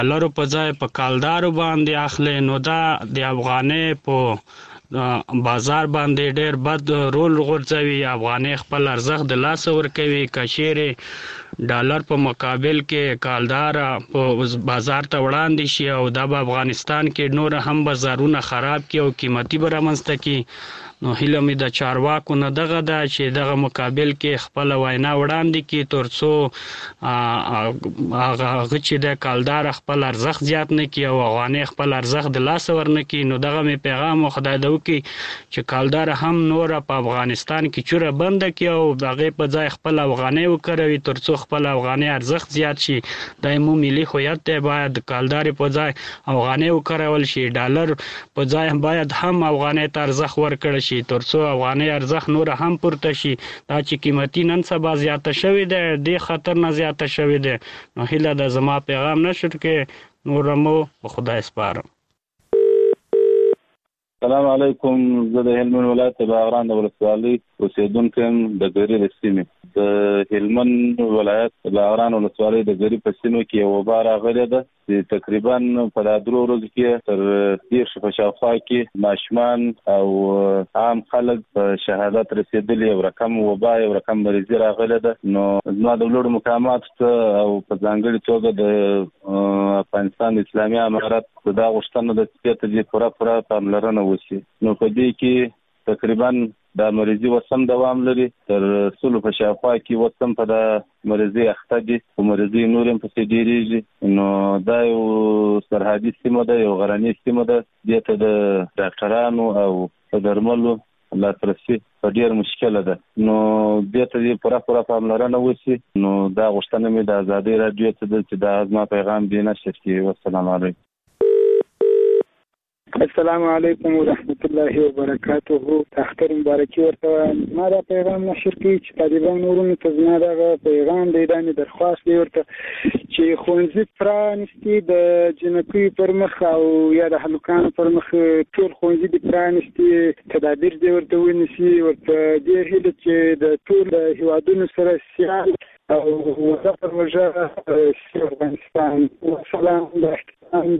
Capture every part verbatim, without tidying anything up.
لارو په ځای په کالدارو باندې اخلي، نو دا د افغانۍ په بازار باندې ډېر بد رول غورځوي. افغانۍ خپل ارزښت د لاسه ورکوي. که چیرې ډالر په مقابل کې کالدار په بازار ته وړاندې شي او دا په افغانستان کې نور هم بازارونه خراب کړي او قیمتي به رامنځته کړي. نو هیله مې د چارواکو نه دغه ده چې دغه مقابل کې خپل وینا وړاندې کړي تر څو هغه چې د کالدار خپل ارزښت زیات نه کړي او افغانۍ خپل ارزښت د لاسه ورنه کړي. نو دغه مې پیغام خدای دې وکړي چې کالدار هم نور په افغانستان کې چوره بنده کړي او هغې په ځای خپل افغانۍ وکاروي تر څو خپل افغانۍ ارزښت زیات شي. دا مو ملي هویت دی، باید د کالدار په ځای افغانۍ وکارول شي. ډالر په ځای باید هم افغانۍ ته ارزښت ورکړل شي تر څو افغانۍ ارزښت نور هم پورته شي. دا چې قیمتي نن سبا زیاته شوې ده، دې خطر نه زیاته شوې ده. نو هیله ده زما پیغام نشر کې نور مو په خدای سپارم. السلام علیکم. زه د هلمند ولایت د باغران د ولسوالۍ اوسیدونکی یم د ګری د سیمې. د هلمند ولایت د باغران ولسوالۍ د ګری په سیمه کې یو وبا راغلې ده چې تقریبا په دا درو ورځو کې تر دېرش په شاوخوا کې ماشومان او عام خلک په شهادت رسېدلي. یو رقم وبا یو رقم مریضي راغلې ده. نو زما د لوړو مقاماتو ته او په ځانګړې توګه د افغانستان اسلامي امارت دا غوښتنه ده چې ته دې پوره پوره پاملرنه وشي. نو په دې کې تقریبا دا مریضي وسم دوام لري. تر سلو په شاوخوا کې وسم په دا مریضي اخته دي او مریضي نور هم پسې ډېرېږي. نو دا یو سرحدي سیمه ده، یو غرنۍ سیمه ده. دې ته د ډاکټرانو او درملو لاسرسي په ډېر مشکله ده. نو دې ته دې پوره پوره پاملرنه وشي. نو دا غوښتنه مې د ازادۍ راډیو ته ده چې دا زما پیغام دې نشر کړي. والسلام علیکم. السلام علیکم ورحمت الله وبرکاته. اختر مبارکي ورته. ما دا پیغام نشر کړي چې طالبان ورونو ته زما دغه پیغام دی، دا مې درخواست دی ورته چې ښوونځي پرانیستي د جنکیو پر مخ او یا د هلکانو پر مخ ټول ښوونځي دې پرانیستي، تدابیر دې ورته ونیسي. ورته ډېر هیله چې د ټول هیوادونو سره سیال او وضع پر وجه افغانستان. والسلام علیکم.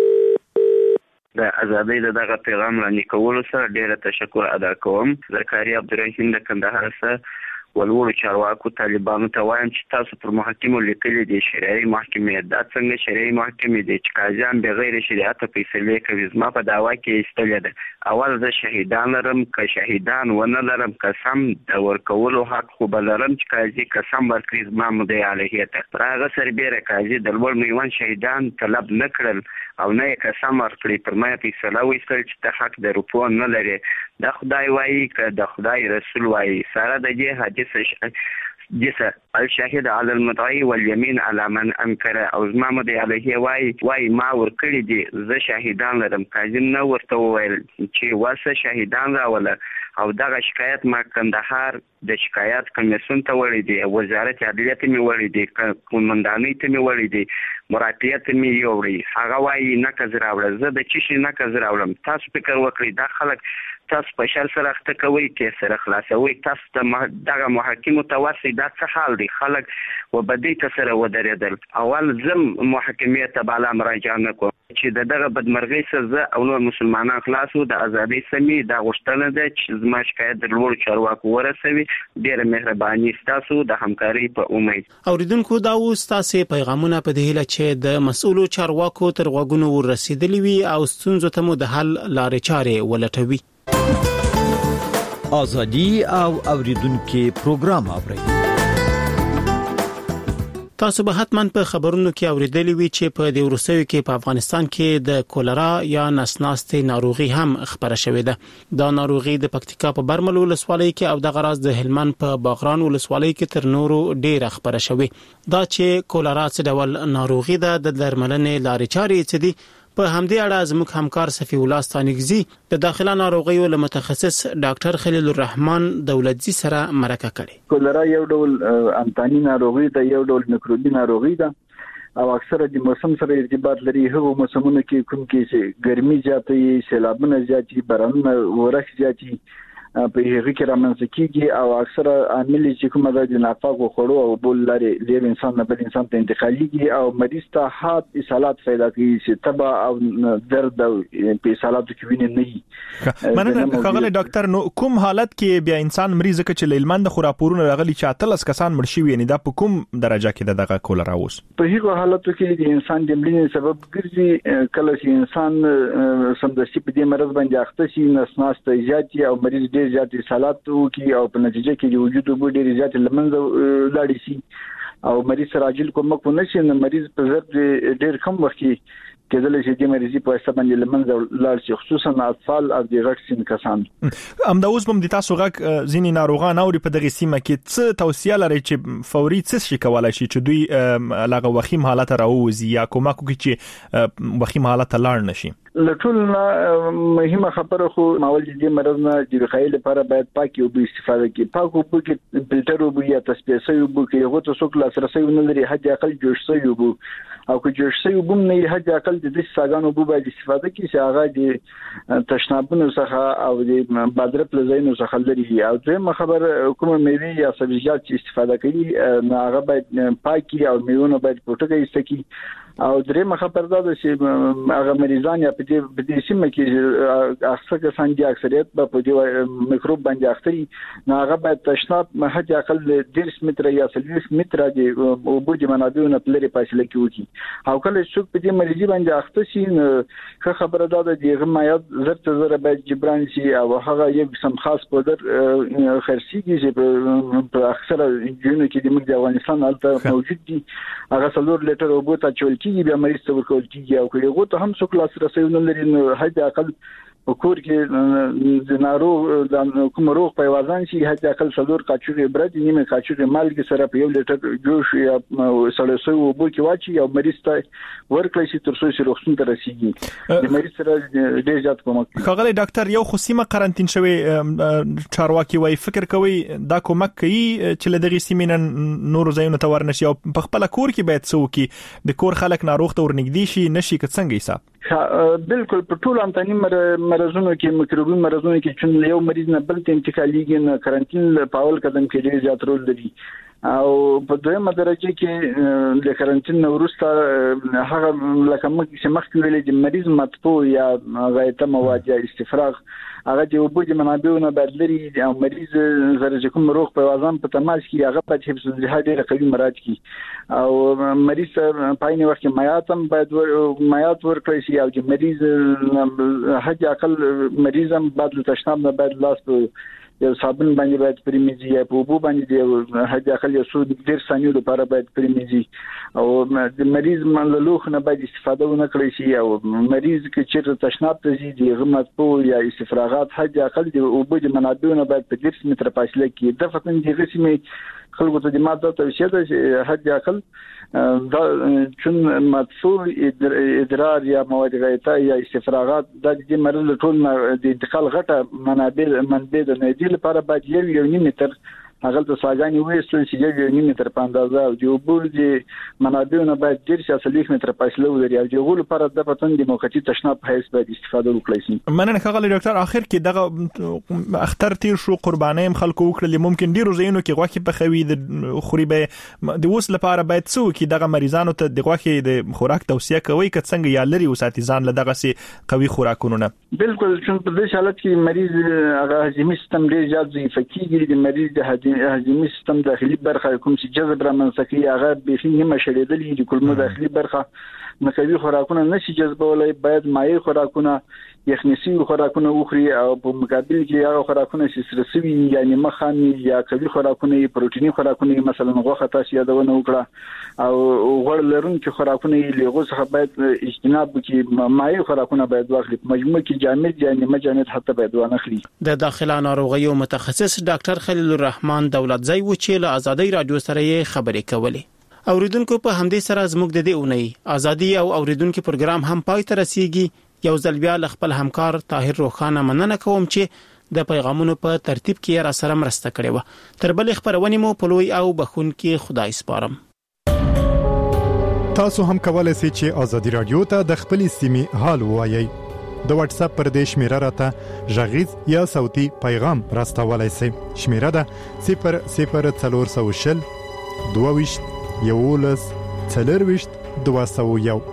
د ازادۍ د دغه پیغام وړاندې کولو سره ډېره تشکر ادا کوم. زکریا عبدالرحیم د کندهار څخه ولوړو چارواکو طالبانو ته وایم چې تاسو پر محاکمو لیکلي دي شرعي محکمې، دا څنګه شرعي محکمې دي چې قاضیان بغیر شریعت فیصلې کوي؟ زما په دعوا کې ایستلې ده. اول زه شهیدان لرم، که شهیدان ونه لرم قسم د ورکولو حق خو به لرم چې قاضي قسم ورکړي زما مدعي علیه ته. پر هغه سربیره قاضي د لوړ میوان شهیدان طلب نه کړل او نه یې قسم ورکړي، پر ما فیصله وایستل چې ته حق د روپو نه لرې. دا خدای وایي که د خدای رسول وایي. سره د دې حدیث جسه الشاهد على المدعي واليمين على من انكر. او زما مدعي علیه وای وای ما ورکړي دي، زه شهیدان لرم. قاضي نه ورته وویل چې واسه شهیدان راوله. او دغه شکایت ما کندهار د شکایت کمیسیون ته وړي دي، وزارت عدلیه ته مې وړي دي، قومندانۍ ته مې وړي دي، مرافعیت ته مې یوړي. هغه وایي نقض راوړه. زه د چی شي نقض راوړم؟ تاسو فکر وکړئ. دا خلک تاسو په شر سره اخته کوي، کې سره خلاصوي. تاسو ته دغه محاکمو ته ورسئ. دا څه حال دی؟ خلک وبدۍ ته سره ودرېدل. اول زم محاکمې ته بالا مراجعه نه کوم چې د دغه بدمرغۍ څخه زه او نور مسلمانان خلاصو. د ازادۍ سمې دا غوښتنه ده چې زما شکایت د لوړو چارواکو ورسوي. ډېره مهرباني ستاسو د همکارۍ په امید. اوریدونکو دا اوس تاسو پیغامونه په دې هیله چې د مسؤلو چارواکو تر غوږونو ورسېدلي وي او ستونزو ته مو د حل لارې چارې ولټوي. ازادي او اوریدونکو پروګرام اورئ. تاسو به حتما په خبرونو کې اوریدلی وي چې په د وروستیو کې په افغانستان کې د کولرا یا نسناستي ناروغي هم خبره شوې ده. دا ناروغي د پکتیکا په برمل ولسوالۍ کې او د غراز د هلمند په باغران ولسوالۍ کې تر نورو ډیره خبره شوې. دا چې کولرا څه ډول ناروغي ده، د درملنې لارې چارې څه دي، په همدې اړه زموږ همکار صفی الله ستانګزی د داخله ناروغیو له متخصص ډاکټر خلیل الرحمن دولتزی سره مرکه کړې. کولرا یو ډول انتانی ناروغي ده، یو ډول میکروبي ناروغي ده او اکثره د موسم سره ارتباط لري. هغه موسمونه کې کوم کې چې ګرمي زیاتې، سیلابونه زیاتې، بارانونه ورښت زیاتې په هغه کې رامنځته کیږي او اکثره عامل چې کومه د ناپاکو خوړو او بل لري د انسان نه بل انسان ته انتقاليږي او مریض ته حاد اصالات پیدا کوي چې تبع او درد او په اصالاتو کې ویني نه وي. مننه ښاغلی ډاکټر. نو کوم حالت کې بیا انسان مریض کې چې لیلمن د خراپورونه راغلي چې اتلس کسان مړ شوي یعنی دا په کوم درجه کې دغه کولرا اوس؟ په هغه حالتو کې د انسان د مړینې سبب ګرځي کله چې انسان سمدستي په دې مرض باندې اخته شي نسناس ته زیاتې او مریض ډېر زیات اصالات وکړي او په نتیجه کې د وجود وبو ډېر زیات لمنځه لاړ شي او مریض سره عاجل کومک ونه شي نو مریض په ضرب ډېر کم وخت کې کېدل چې د مریضي په حساب باندې لمنځه لاړ شي خصوصا اطفال او د غټ سن کسان. ام د اوس بم د تاسو غږ ځینې ناروغان اوري په دغه سیمه کې څه توصیه لري چې فوري څه شي کولای شي چې دوی لاغه وخیم حالت راوځي یا کومک وکړي چې وخیم حالت لاړ نشي؟ لټولنا مهمه خبره خو ماول دې مرض نه د وقایې لپاره باید پاکي او استفاده کې پاک او کې فلټر او یا تصفیه او کې یو څه څوک لاسرسي ونه لري حد اقل جوړ شوی وبو او که جوړ شوی وبم نه حد اقل د دې ساګانو وبو باید استفاده کې چې هغه د تشنابونو څخه او د بادر پلزینو څخه لري او دغه خبر کومه میوه یا سبزیجات چې استفاده کوي نه هغه باید پاکي او میوه باید پټه ایستکی او درې خبر دا چې هغه مریضان یا په دې په دې سیمه کې اکثر کسان دي اکثریت په دې میکروب باندې اختري نه هغه باید تشناب حد اقل ډېر متر یا ثلاث متر دی او بوج منابعونه په لري فاصله کې وکی او کله چې په دې مریضي باندې اخته شي نو خبره دا ده چې هغه مایات زرت زره باید جبران شي او هغه یو قسم خاص پودر خرسيږي چې په اکثر جنونو کې د موږ د افغانستان البته موجود دي هغه څلور لیټر اوبو ته چول کیږي بیا مریض ته ورکول کیږي او که یو ته هم څوک لاس رسېونه لري نو حد اقل په کور کې د ناروغ د کوم روغ په وازان شي حد اقل څلور کاچوغي برد نیمه کاچوغي مالګي سره په یو لیټر جوش یا سړسو وبو کې واچي او مریض ته ورکړي چې تر څو چې روغتون ته رسیږي د مریض سره ډېر زیات کومک کوي. ښاغلی ډاکټر یو خو سیمه قرنټین شوی چارواکي وای فکر کوي دا کومک کوي چې له دغه سیمې نور ځایونو ته ورنشي او په خپل کور کې باید څه وکړي د کور خلک ناروغ ته ورنږدې شي نشي که څنګه حساب؟ بالکل په ټول انتاني مرزونو کې میکروبي مرزونو کې چې یو مریض نه بل ته انتقاليږي نه قرنټین په اول قدم کې ډېر زیات رول لري او په دویمه درجه کې د قرنټین وروسته هغه لکه چې مخکې ویلې چې مریض مطبوع یا غایطه مواد یا استفراغ هغه د وبو د منابعونو بدلري او مریض زره کوم روغ په وازان په تماس کې هغه په حفظ الصحه ډېر قوي مراعات کی او مریض په عین وخت کې مایات هم باید مایات ورکړي شي او چې مریض حد اقل مریض هم بعد تشناب نه باید لاس په یو صابون باندې باید پریمیزي یا په وبو باندې حد اقل یو څو ډیر ثانیو لپاره باید پریمیزي او د مریض منلوخ نه باید استفاده ونه کړی شي او مریض کې چې تشناب ته زی دی غمت په یا استفراغات حد اقل د وبو د منابعونو باید په ډیر متر فاصله کې د فتن د غسمې خلکو ته د ماده توصیه ده حد اقل دا چون مدفوع ادرار یا مواد غایطه یا استفراغات د دې مرض ټول د انتقال غټه منابع منبع د نه لپاره باید یو یو نیم متر هغه ته ساګانی وېستل چې یو یو نیم متر په اندازه او د وبو د منابعونو باید ډیر شاسلیخ متر فاصله ولري او د غول لپاره د پتن د موقتی تشناب حیث باید استفاده وکړي شي. مننه ښاغلی ډاکټر. اخر کې دغه اختر تیر شو قرباني هم خلکو وکړل ممکن ډیرو زینو کې غوښه په خوي د خوري به د اوس لپاره باید څو کې دغه مریضانو ته د غوښه د خوراک توصيه کوي که څنګه یا لري وساتي ځان له دغه سي قوي خوراکونو نه؟ بالکل چې په دې حالت کې مریض هغه هضمي سیستم ډیر زیات ضعیف کیږي د مریض د هضمي سیستم داخلي برخه کوم چې جذب را منځکي هغه به نیمه شړېدلې د کولمو داخلي برخه نکوي خوراکونه نشي جذبولای باید مایع خوراکونه یخنسي خوراکونه وخوري او په مقابل کې هغه خوراکونه چې سرسوي یعنی مخامي یا کوي خوراکونه پروتیني خوراکونه مثلا غوښه تاسو یادونه وکړه او غوړ لرونکي خوراکونه لغو څخه باید اجتناب وکړي مایع خوراکونه باید واخلي مجموع کې جامد یعنی مجانت حتی باید ونخلي. د داخله ناروغیو متخصص ډاکټر خلیل الرحمن دولتزی و چې له ازادي رادیو سره خبرې کولې. اوریدونکو په همدې سره زموږ د دې اونۍ ازادي او اوریدونکو پروګرام هم پای ته رسیږي. یو ځل بیا خپل همکار طاهر روخانه مننه کوم چې د پیغامونو په ترتیب کې را سره مرسته کړې و. تر بل خبرونه مو په لوی او بخون کې خدای سپارم. تاسو هم کولای شئ چې ازادي رادیو ته د خپل سیمې حال وایي. د واتس اپ پر دې شمیره راته ژغیز یا صوتي پیغام راستولای شئ. شمیره ده صفر صفر څلور سوه شل دوه ویشت یولس څلور ویشت دوه سوه یو.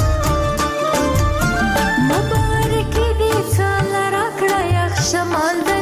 Shamal